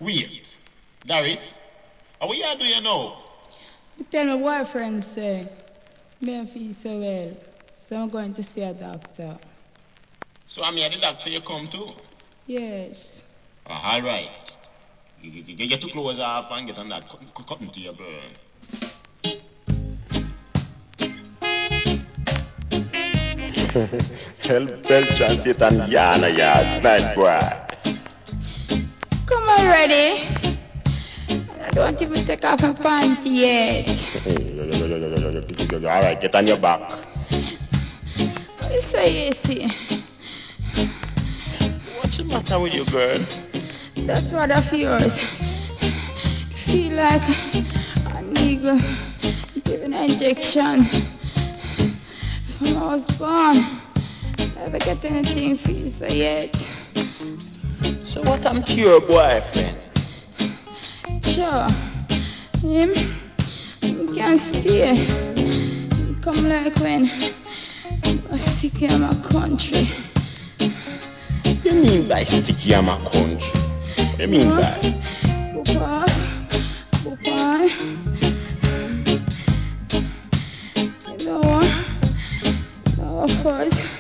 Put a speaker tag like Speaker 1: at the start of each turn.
Speaker 1: Wait, Doris, what you do you know?
Speaker 2: I tell my boyfriend, say, me don't feel so well, so I'm going to see a doctor.
Speaker 1: So I'm here the doctor you come to?
Speaker 2: Yes.
Speaker 1: All right. You get your clothes off and get on that cotton table.
Speaker 3: Help transit and yana ya tonight, boy.
Speaker 2: Come already. I don't even take off my panty yet.
Speaker 3: All right, get on your back.
Speaker 2: What you say, Yesi?
Speaker 3: What's the matter with you, girl?
Speaker 2: That's what of yours. Feel like I need to give an injection. From I was born, never get anything feel so yet.
Speaker 3: So what happened to your boyfriend?
Speaker 2: Sure, him can't stay. He come like when I sick in my country.
Speaker 3: You mean by sticky on my country? What do you mean by?
Speaker 2: Papa, you know, no, first.